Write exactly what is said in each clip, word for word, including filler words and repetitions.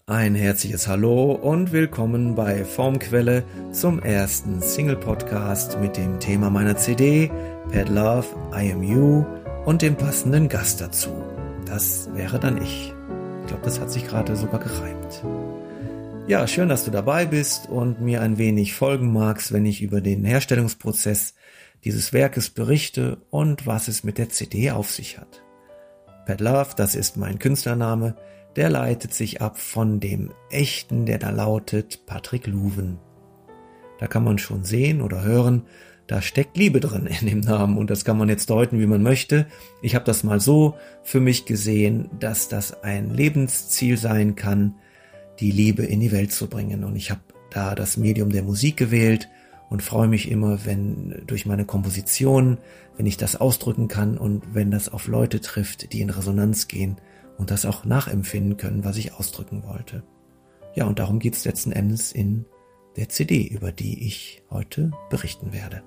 Ein herzliches Hallo und willkommen bei Formquelle zum ersten Single-Podcast mit dem Thema meiner C D Pet Love, I Am You und dem passenden Gast dazu. Das wäre dann ich. Ich glaube, das hat sich gerade sogar gereimt. Ja, schön, dass du dabei bist und mir ein wenig folgen magst, wenn ich über den Herstellungsprozess dieses Werkes berichte und was es mit der C D auf sich hat. Pet Love, das ist mein Künstlername, der leitet sich ab von dem echten, der da lautet Patrick Luven. Da kann man schon sehen oder hören, da steckt Liebe drin in dem Namen und das kann man jetzt deuten, wie man möchte. Ich habe das mal so für mich gesehen, dass das ein Lebensziel sein kann, die Liebe in die Welt zu bringen. Und ich habe da das Medium der Musik gewählt und freue mich immer, wenn durch meine Komposition, wenn ich das ausdrücken kann und wenn das auf Leute trifft, die in Resonanz gehen und das auch nachempfinden können, was ich ausdrücken wollte. Ja, und darum geht es letzten Endes in der C D, über die ich heute berichten werde.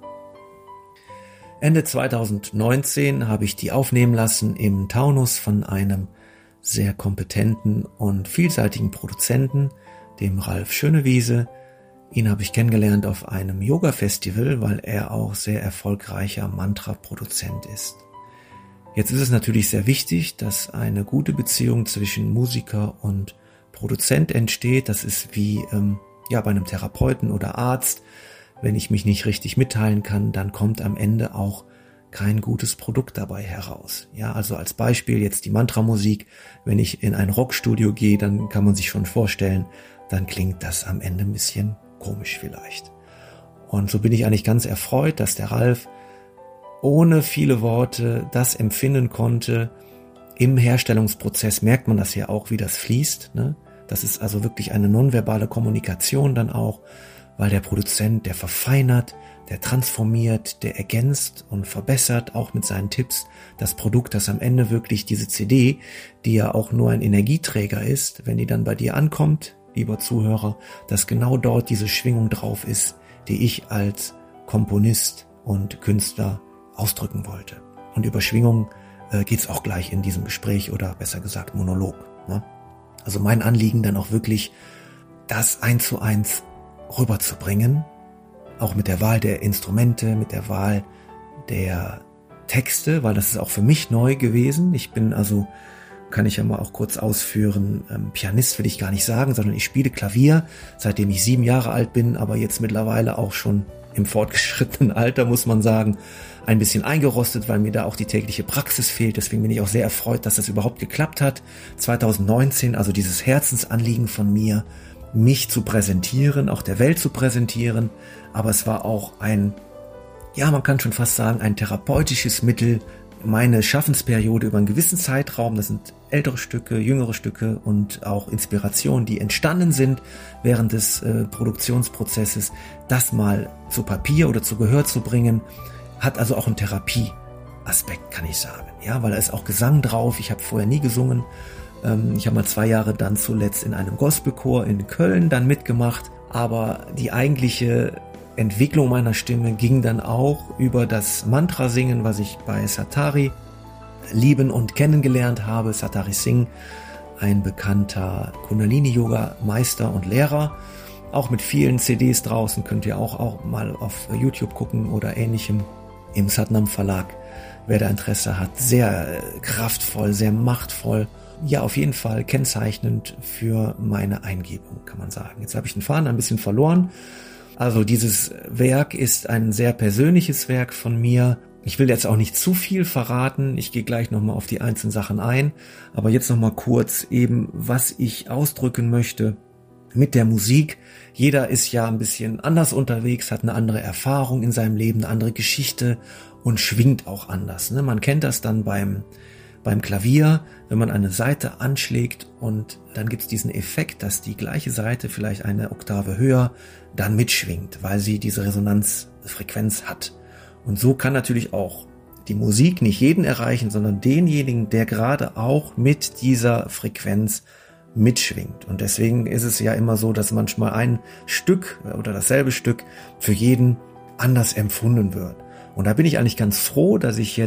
Ende zweitausendneunzehn habe ich die aufnehmen lassen im Taunus von einem sehr kompetenten und vielseitigen Produzenten, dem Ralf Schönewiese. Ihn habe ich kennengelernt auf einem Yoga-Festival, weil er auch sehr erfolgreicher Mantra-Produzent ist. Jetzt ist es natürlich sehr wichtig, dass eine gute Beziehung zwischen Musiker und Produzent entsteht. Das ist wie ähm, ja bei einem Therapeuten oder Arzt. Wenn ich mich nicht richtig mitteilen kann, dann kommt am Ende auch kein gutes Produkt dabei heraus. Ja, also als Beispiel jetzt die Mantramusik. Wenn ich in ein Rockstudio gehe, dann kann man sich schon vorstellen, dann klingt das am Ende ein bisschen komisch vielleicht. Und so bin ich eigentlich ganz erfreut, dass der Ralf ohne viele Worte das empfinden konnte. Im Herstellungsprozess merkt man das ja auch, wie das fließt, ne? Das ist also wirklich eine nonverbale Kommunikation dann auch, weil der Produzent, der verfeinert, der transformiert, der ergänzt und verbessert auch mit seinen Tipps das Produkt, das am Ende wirklich diese C D, die ja auch nur ein Energieträger ist, wenn die dann bei dir ankommt, lieber Zuhörer, dass genau dort diese Schwingung drauf ist, die ich als Komponist und Künstler ausdrücken wollte. Und über Schwingung äh, geht's auch gleich in diesem Gespräch oder besser gesagt Monolog. Ne? Also mein Anliegen dann auch wirklich, das eins zu eins rüberzubringen, auch mit der Wahl der Instrumente, mit der Wahl der Texte, weil das ist auch für mich neu gewesen. Ich bin also, kann ich ja mal auch kurz ausführen, ähm, Pianist will ich gar nicht sagen, sondern ich spiele Klavier, seitdem ich sieben Jahre alt bin, aber jetzt mittlerweile auch schon im fortgeschrittenen Alter, muss man sagen, ein bisschen eingerostet, weil mir da auch die tägliche Praxis fehlt. Deswegen bin ich auch sehr erfreut, dass das überhaupt geklappt hat. zweitausendneunzehn, also dieses Herzensanliegen von mir, mich zu präsentieren, auch der Welt zu präsentieren. Aber es war auch ein, ja, man kann schon fast sagen, ein therapeutisches Mittel, meine Schaffensperiode über einen gewissen Zeitraum, das sind ältere Stücke, jüngere Stücke und auch Inspirationen, die entstanden sind während des äh, Produktionsprozesses, das mal zu Papier oder zu Gehör zu bringen, hat also auch einen Therapieaspekt, kann ich sagen. Ja, weil da ist auch Gesang drauf, ich habe vorher nie gesungen, ähm, ich habe mal zwei Jahre dann zuletzt in einem Gospelchor in Köln dann mitgemacht, aber die eigentliche Entwicklung meiner Stimme ging dann auch über das Mantra-Singen, was ich bei Satari lieben und kennengelernt habe. Satari Singh, ein bekannter Kundalini-Yoga-Meister und Lehrer, auch mit vielen C Ds draußen, könnt ihr auch, auch mal auf YouTube gucken oder ähnlichem im Satnam Verlag, wer da Interesse hat. Sehr kraftvoll, sehr machtvoll. Ja, auf jeden Fall kennzeichnend für meine Eingebung, kann man sagen. Jetzt habe ich den Faden ein bisschen verloren. Also dieses Werk ist ein sehr persönliches Werk von mir. Ich will jetzt auch nicht zu viel verraten. Ich gehe gleich nochmal auf die einzelnen Sachen ein. Aber jetzt nochmal kurz eben, was ich ausdrücken möchte mit der Musik. Jeder ist ja ein bisschen anders unterwegs, hat eine andere Erfahrung in seinem Leben, eine andere Geschichte und schwingt auch anders. Ne? Man kennt das dann beim Beim Klavier, wenn man eine Saite anschlägt und dann gibt es diesen Effekt, dass die gleiche Saite vielleicht eine Oktave höher dann mitschwingt, weil sie diese Resonanzfrequenz hat. Und so kann natürlich auch die Musik nicht jeden erreichen, sondern denjenigen, der gerade auch mit dieser Frequenz mitschwingt. Und deswegen ist es ja immer so, dass manchmal ein Stück oder dasselbe Stück für jeden anders empfunden wird. Und da bin ich eigentlich ganz froh, dass ich jetzt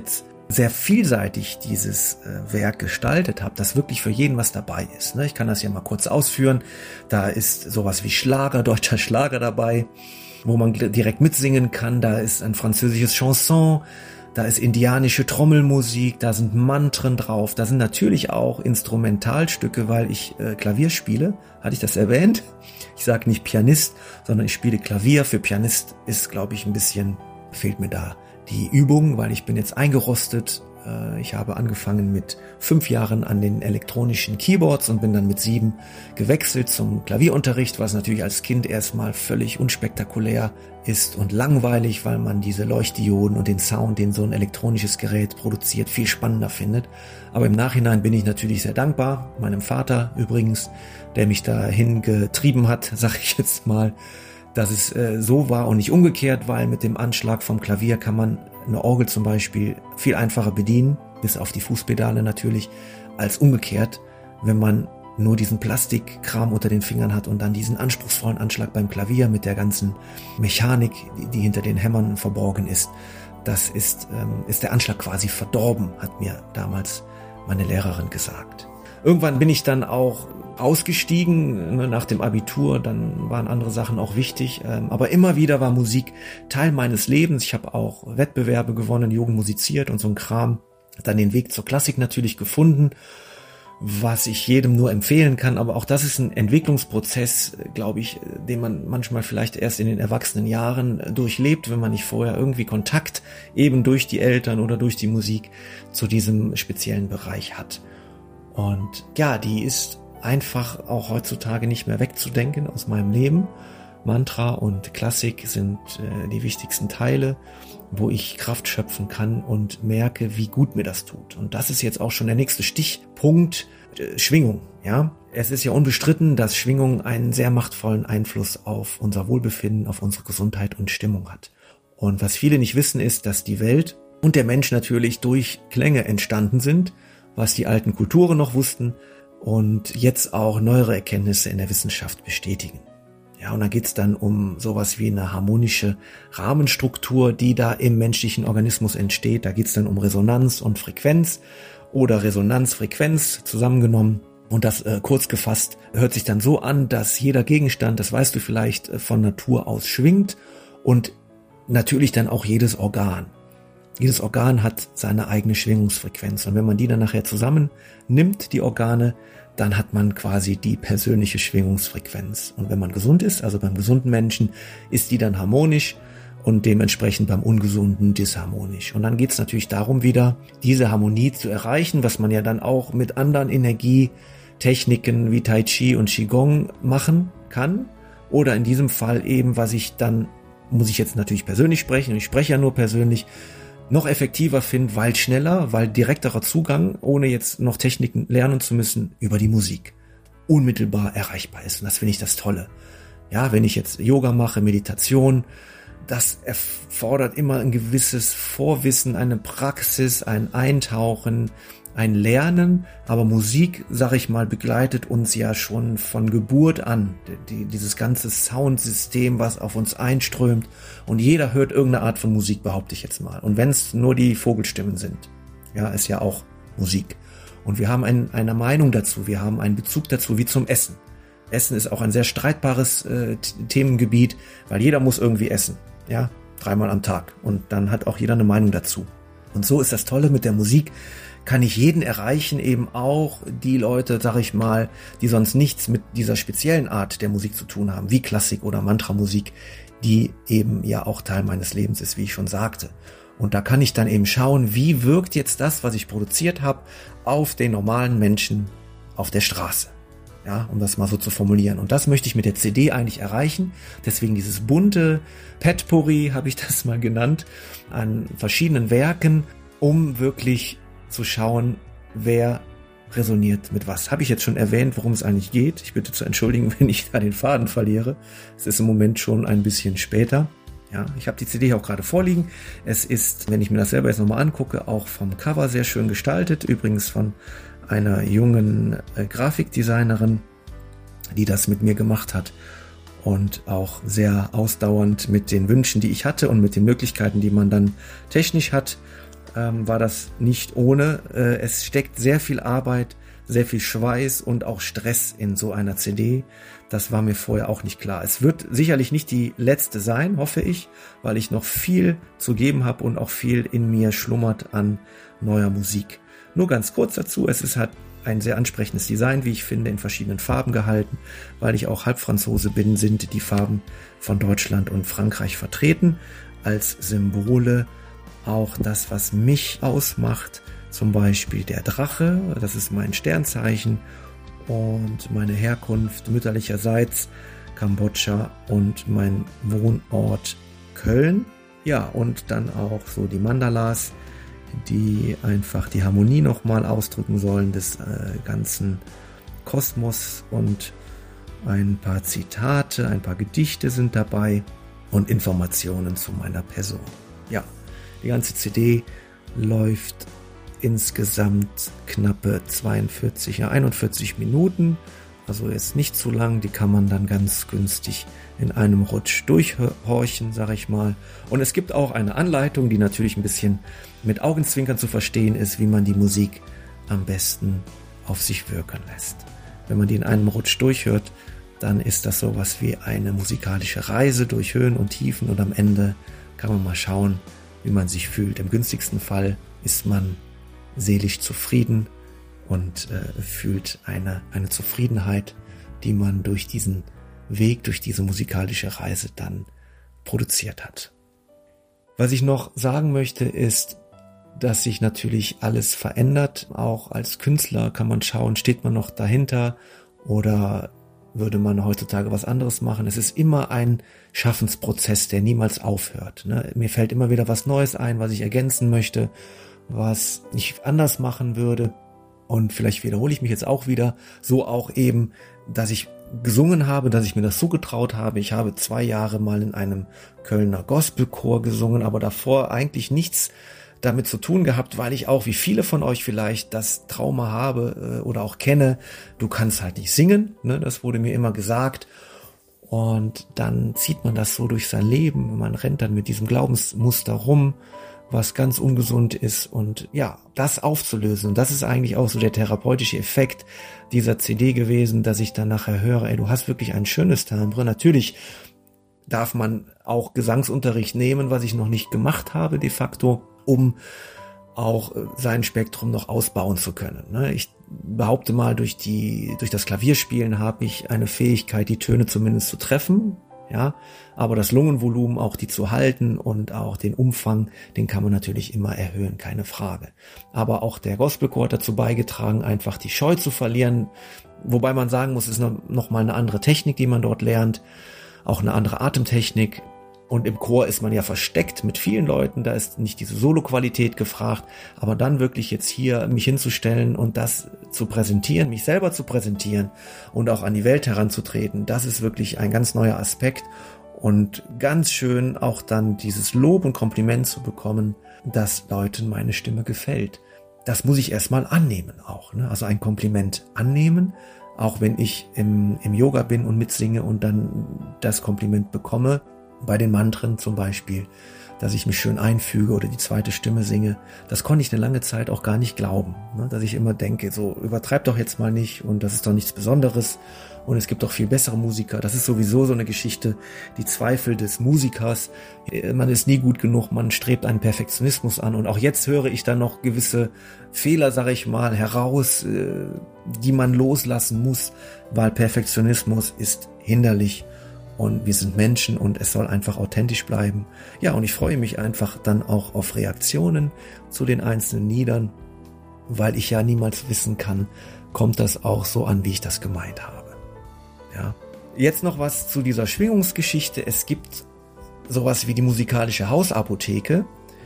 sehr vielseitig dieses äh, Werk gestaltet habe, dass wirklich für jeden was dabei ist. Ne? Ich kann das ja mal kurz ausführen. Da ist sowas wie Schlager, deutscher Schlager dabei, wo man direkt mitsingen kann. Da ist ein französisches Chanson, da ist indianische Trommelmusik, da sind Mantren drauf, da sind natürlich auch Instrumentalstücke, weil ich äh, Klavier spiele. Hatte ich das erwähnt? Ich sage nicht Pianist, sondern ich spiele Klavier. Für Pianist ist, glaube ich, ein bisschen, fehlt mir da die Übung, weil ich bin jetzt eingerostet. Ich habe angefangen mit fünf Jahren an den elektronischen Keyboards und bin dann mit sieben gewechselt zum Klavierunterricht, was natürlich als Kind erstmal völlig unspektakulär ist und langweilig, weil man diese Leuchtdioden und den Sound, den so ein elektronisches Gerät produziert, viel spannender findet. Aber im Nachhinein bin ich natürlich sehr dankbar, meinem Vater übrigens, der mich dahin getrieben hat, sag ich jetzt mal, dass es äh, so war und nicht umgekehrt, weil mit dem Anschlag vom Klavier kann man eine Orgel zum Beispiel viel einfacher bedienen, bis auf die Fußpedale natürlich, als umgekehrt, wenn man nur diesen Plastikkram unter den Fingern hat und dann diesen anspruchsvollen Anschlag beim Klavier mit der ganzen Mechanik, die, die hinter den Hämmern verborgen ist. Das ist, ähm, ist der Anschlag quasi verdorben, hat mir damals meine Lehrerin gesagt. Irgendwann bin ich dann auch ausgestiegen, ne, nach dem Abitur, dann waren andere Sachen auch wichtig, ähm, aber immer wieder war Musik Teil meines Lebens. Ich habe auch Wettbewerbe gewonnen, Jugend musiziert und so ein Kram, dann den Weg zur Klassik natürlich gefunden, was ich jedem nur empfehlen kann, aber auch das ist ein Entwicklungsprozess, glaube ich, den man manchmal vielleicht erst in den erwachsenen Jahren durchlebt, wenn man nicht vorher irgendwie Kontakt eben durch die Eltern oder durch die Musik zu diesem speziellen Bereich hat. Und ja, die ist einfach auch heutzutage nicht mehr wegzudenken aus meinem Leben. Mantra und Klassik sind äh, die wichtigsten Teile, wo ich Kraft schöpfen kann und merke, wie gut mir das tut. Und das ist jetzt auch schon der nächste Stichpunkt, äh, Schwingung. Ja, es ist ja unbestritten, dass Schwingung einen sehr machtvollen Einfluss auf unser Wohlbefinden, auf unsere Gesundheit und Stimmung hat. Und was viele nicht wissen, ist, dass die Welt und der Mensch natürlich durch Klänge entstanden sind, was die alten Kulturen noch wussten und jetzt auch neuere Erkenntnisse in der Wissenschaft bestätigen. Ja, und da geht's dann um sowas wie eine harmonische Rahmenstruktur, die da im menschlichen Organismus entsteht. Da geht's dann um Resonanz und Frequenz oder Resonanz-Frequenz zusammengenommen. Und das äh, kurz gefasst hört sich dann so an, dass jeder Gegenstand, das weißt du vielleicht, von Natur aus schwingt und natürlich dann auch jedes Organ. Jedes Organ hat seine eigene Schwingungsfrequenz und wenn man die dann nachher zusammen nimmt, die Organe, dann hat man quasi die persönliche Schwingungsfrequenz. Und wenn man gesund ist, also beim gesunden Menschen, ist die dann harmonisch und dementsprechend beim ungesunden disharmonisch. Und dann geht es natürlich darum, wieder diese Harmonie zu erreichen, was man ja dann auch mit anderen Energietechniken wie Tai Chi und Qigong machen kann. Oder in diesem Fall eben, was ich dann, muss ich jetzt natürlich persönlich sprechen, und ich spreche ja nur persönlich, noch effektiver finde, weil schneller, weil direkterer Zugang, ohne jetzt noch Techniken lernen zu müssen, über die Musik unmittelbar erreichbar ist. Und das finde ich das Tolle. Ja, wenn ich jetzt Yoga mache, Meditation, das erfordert immer ein gewisses Vorwissen, eine Praxis, ein Eintauchen, ein Lernen, aber Musik, sag ich mal, begleitet uns ja schon von Geburt an. Die, dieses ganze Soundsystem, was auf uns einströmt und jeder hört irgendeine Art von Musik, behaupte ich jetzt mal. Und wenn es nur die Vogelstimmen sind, ja, ist ja auch Musik. Und wir haben ein, eine Meinung dazu, wir haben einen Bezug dazu, wie zum Essen. Essen ist auch ein sehr streitbares äh, Themengebiet, weil jeder muss irgendwie essen, ja, dreimal am Tag. Und dann hat auch jeder eine Meinung dazu. Und so ist das Tolle mit der Musik, kann ich jeden erreichen, eben auch die Leute, sag ich mal, die sonst nichts mit dieser speziellen Art der Musik zu tun haben, wie Klassik oder Mantramusik, die eben ja auch Teil meines Lebens ist, wie ich schon sagte. Und da kann ich dann eben schauen, wie wirkt jetzt das, was ich produziert habe, auf den normalen Menschen auf der Straße. Ja, um das mal so zu formulieren. Und das möchte ich mit der C D eigentlich erreichen. Deswegen dieses bunte Potpourri, habe ich das mal genannt, an verschiedenen Werken, um wirklich zu schauen, wer resoniert mit was. Habe ich jetzt schon erwähnt, worum es eigentlich geht. Ich bitte zu entschuldigen, wenn ich da den Faden verliere. Es ist im Moment schon ein bisschen später. Ja, ich habe die C D auch gerade vorliegen. Es ist, wenn ich mir das selber jetzt nochmal angucke, auch vom Cover sehr schön gestaltet. Übrigens von einer jungen äh, Grafikdesignerin, die das mit mir gemacht hat und auch sehr ausdauernd mit den Wünschen, die ich hatte und mit den Möglichkeiten, die man dann technisch hat, ähm, war das nicht ohne. Äh, es steckt sehr viel Arbeit, sehr viel Schweiß und auch Stress in so einer C D. Das war mir vorher auch nicht klar. Es wird sicherlich nicht die letzte sein, hoffe ich, weil ich noch viel zu geben habe und auch viel in mir schlummert an neuer Musik. Nur ganz kurz dazu, es ist halt ein sehr ansprechendes Design, wie ich finde, in verschiedenen Farben gehalten. Weil ich auch Halbfranzose bin, sind die Farben von Deutschland und Frankreich vertreten als Symbole. Auch das, was mich ausmacht, zum Beispiel der Drache, das ist mein Sternzeichen, und meine Herkunft mütterlicherseits Kambodscha und mein Wohnort Köln. Ja, und dann auch so die Mandalas, die einfach die Harmonie nochmal ausdrücken sollen des äh, ganzen Kosmos, und ein paar Zitate, ein paar Gedichte sind dabei und Informationen zu meiner Person. Ja, die ganze C D läuft insgesamt knappe zweiundvierzig, ja einundvierzig Minuten, also ist nicht zu lang, die kann man dann ganz günstig in einem Rutsch durchhorchen, sag ich mal. Und es gibt auch eine Anleitung, die natürlich ein bisschen mit Augenzwinkern zu verstehen ist, wie man die Musik am besten auf sich wirken lässt. Wenn man die in einem Rutsch durchhört, dann ist das sowas wie eine musikalische Reise durch Höhen und Tiefen, und am Ende kann man mal schauen, wie man sich fühlt. Im günstigsten Fall ist man seelisch zufrieden und äh, fühlt eine, eine Zufriedenheit, die man durch diesen Weg, durch diese musikalische Reise dann produziert hat. Was ich noch sagen möchte, ist, dass sich natürlich alles verändert. Auch als Künstler kann man schauen, steht man noch dahinter oder würde man heutzutage was anderes machen. Es ist immer ein Schaffensprozess, der niemals aufhört. Ne? Mir fällt immer wieder was Neues ein, was ich ergänzen möchte, was ich anders machen würde. Und vielleicht wiederhole ich mich jetzt auch wieder, so auch eben, dass ich gesungen habe, dass ich mir das zugetraut habe. Ich habe zwei Jahre mal in einem Kölner Gospelchor gesungen, aber davor eigentlich nichts damit zu tun gehabt, weil ich auch, wie viele von euch vielleicht, das Trauma habe äh, oder auch kenne, du kannst halt nicht singen, ne? Das wurde mir immer gesagt. Und dann zieht man das so durch sein Leben, man rennt dann mit diesem Glaubensmuster rum, was ganz ungesund ist, und ja, das aufzulösen. Und das ist eigentlich auch so der therapeutische Effekt dieser C D gewesen, dass ich dann nachher höre, ey, du hast wirklich ein schönes Timbre. Natürlich darf man auch Gesangsunterricht nehmen, was ich noch nicht gemacht habe de facto, um auch sein Spektrum noch ausbauen zu können. Ich behaupte mal, durch die, durch das Klavierspielen habe ich eine Fähigkeit, die Töne zumindest zu treffen. Ja, aber das Lungenvolumen, auch die zu halten, und auch den Umfang, den kann man natürlich immer erhöhen, keine Frage. Aber auch der Gospelchor hat dazu beigetragen, einfach die Scheu zu verlieren, wobei man sagen muss, es ist noch, noch mal eine andere Technik, die man dort lernt, auch eine andere Atemtechnik. Und im Chor ist man ja versteckt mit vielen Leuten, da ist nicht diese Solo-Qualität gefragt, aber dann wirklich jetzt hier mich hinzustellen und das zu präsentieren, mich selber zu präsentieren und auch an die Welt heranzutreten, das ist wirklich ein ganz neuer Aspekt, und ganz schön auch dann dieses Lob und Kompliment zu bekommen, dass Leuten meine Stimme gefällt. Das muss ich erstmal annehmen auch, ne? Also ein Kompliment annehmen, auch wenn ich im, im Yoga bin und mitsinge und dann das Kompliment bekomme, bei den Mantren zum Beispiel, dass ich mich schön einfüge oder die zweite Stimme singe. Das konnte ich eine lange Zeit auch gar nicht glauben, ne? Dass ich immer denke, so übertreib doch jetzt mal nicht, und das ist doch nichts Besonderes und es gibt doch viel bessere Musiker. Das ist sowieso so eine Geschichte, die Zweifel des Musikers. Man ist nie gut genug, man strebt einen Perfektionismus an, und auch jetzt höre ich dann noch gewisse Fehler, sage ich mal, heraus, die man loslassen muss, weil Perfektionismus ist hinderlich. Und wir sind Menschen und es soll einfach authentisch bleiben. Ja, und ich freue mich einfach dann auch auf Reaktionen zu den einzelnen Liedern, weil ich ja niemals wissen kann, kommt das auch so an, wie ich das gemeint habe. Ja. Jetzt noch was zu dieser Schwingungsgeschichte. Es gibt sowas wie die musikalische Hausapotheke.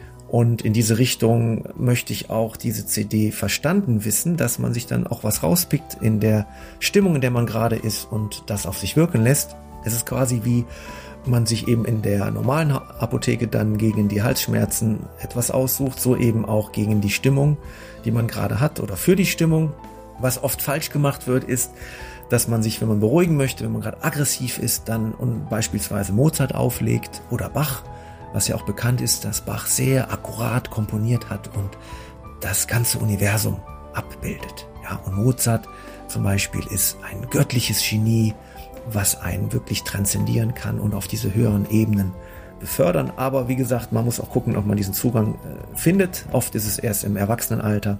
Und in diese Richtung möchte ich auch diese C D verstanden wissen, dass man sich dann auch was rauspickt in der Stimmung, in der man gerade ist, und das auf sich wirken lässt. Es ist quasi wie man sich eben in der normalen Apotheke dann gegen die Halsschmerzen etwas aussucht, so eben auch gegen die Stimmung, die man gerade hat, oder für die Stimmung. Was oft falsch gemacht wird, ist, dass man sich, wenn man beruhigen möchte, wenn man gerade aggressiv ist, dann und beispielsweise Mozart auflegt oder Bach, was ja auch bekannt ist, dass Bach sehr akkurat komponiert hat und das ganze Universum abbildet. Ja, und Mozart zum Beispiel ist ein göttliches Genie, was einen wirklich transzendieren kann und auf diese höheren Ebenen befördern. Aber wie gesagt, man muss auch gucken, ob man diesen Zugang äh, findet. Oft ist es erst im Erwachsenenalter.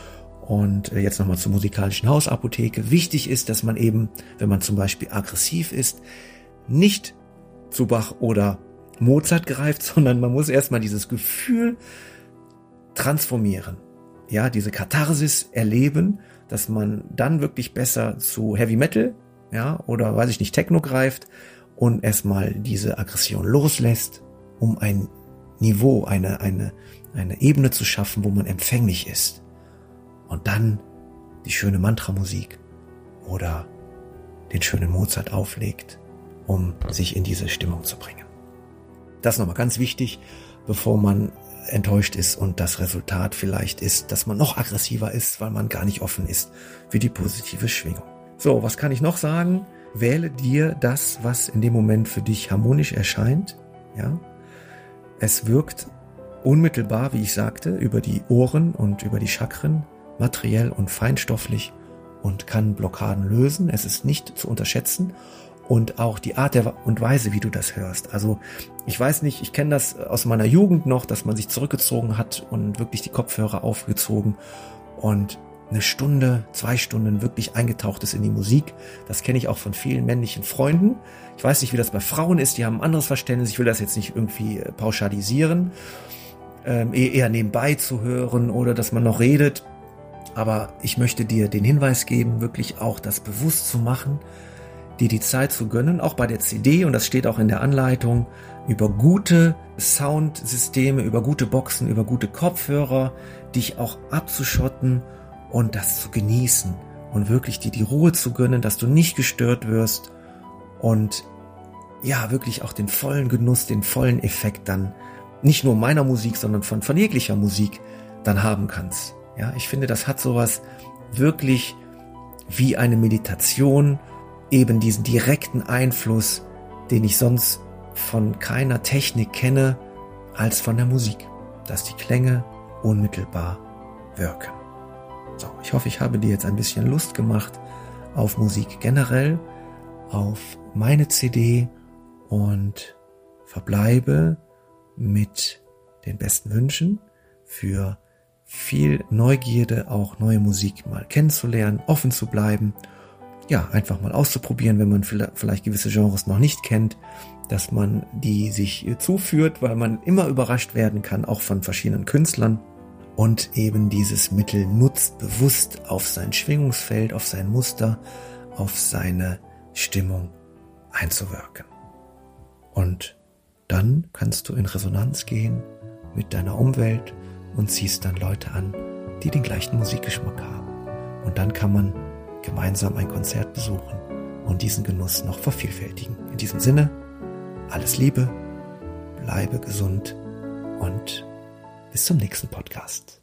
Und äh, jetzt nochmal zur musikalischen Hausapotheke. Wichtig ist, dass man eben, wenn man zum Beispiel aggressiv ist, nicht zu Bach oder Mozart greift, sondern man muss erstmal dieses Gefühl transformieren. Ja, diese Katharsis erleben, dass man dann wirklich besser zu Heavy Metal, ja, oder weiß ich nicht, Techno greift und erstmal diese Aggression loslässt, um ein Niveau, eine, eine, eine Ebene zu schaffen, wo man empfänglich ist. Und dann die schöne Mantramusik oder den schönen Mozart auflegt, um sich in diese Stimmung zu bringen. Das ist nochmal ganz wichtig, bevor man enttäuscht ist und das Resultat vielleicht ist, dass man noch aggressiver ist, weil man gar nicht offen ist für die positive Schwingung. So, was kann ich noch sagen? Wähle dir das, was in dem Moment für dich harmonisch erscheint. Ja, es wirkt unmittelbar, wie ich sagte, über die Ohren und über die Chakren, materiell und feinstofflich und kann Blockaden lösen. Es ist nicht zu unterschätzen. Und auch die Art der und Weise, wie du das hörst. Also ich weiß nicht, ich kenne das aus meiner Jugend noch, dass man sich zurückgezogen hat und wirklich die Kopfhörer aufgezogen und eine Stunde, zwei Stunden wirklich eingetaucht ist in die Musik. Das kenne ich auch von vielen männlichen Freunden. Ich weiß nicht, wie das bei Frauen ist, die haben ein anderes Verständnis. Ich will das jetzt nicht irgendwie pauschalisieren, ähm, eher nebenbei zu hören oder dass man noch redet. Aber ich möchte dir den Hinweis geben, wirklich auch das bewusst zu machen, dir die Zeit zu gönnen, auch bei der C D, und das steht auch in der Anleitung, über gute Soundsysteme, über gute Boxen, über gute Kopfhörer, dich auch abzuschotten und das zu genießen und wirklich dir die Ruhe zu gönnen, dass du nicht gestört wirst und ja, wirklich auch den vollen Genuss, den vollen Effekt dann nicht nur meiner Musik, sondern von, von jeglicher Musik dann haben kannst. Ja, ich finde, das hat sowas wirklich wie eine Meditation, eben diesen direkten Einfluss, den ich sonst von keiner Technik kenne, als von der Musik, dass die Klänge unmittelbar wirken. So, ich hoffe, ich habe dir jetzt ein bisschen Lust gemacht auf Musik generell, auf meine C D und verbleibe mit den besten Wünschen für viel Neugierde, auch neue Musik mal kennenzulernen, offen zu bleiben, ja, einfach mal auszuprobieren, wenn man vielleicht gewisse Genres noch nicht kennt, dass man die sich zuführt, weil man immer überrascht werden kann, auch von verschiedenen Künstlern, und eben dieses Mittel nutzt, bewusst auf sein Schwingungsfeld, auf sein Muster, auf seine Stimmung einzuwirken. Und dann kannst du in Resonanz gehen mit deiner Umwelt und ziehst dann Leute an, die den gleichen Musikgeschmack haben. Und dann kann man gemeinsam ein Konzert besuchen und diesen Genuss noch vervielfältigen. In diesem Sinne, alles Liebe, bleibe gesund und bis zum nächsten Podcast.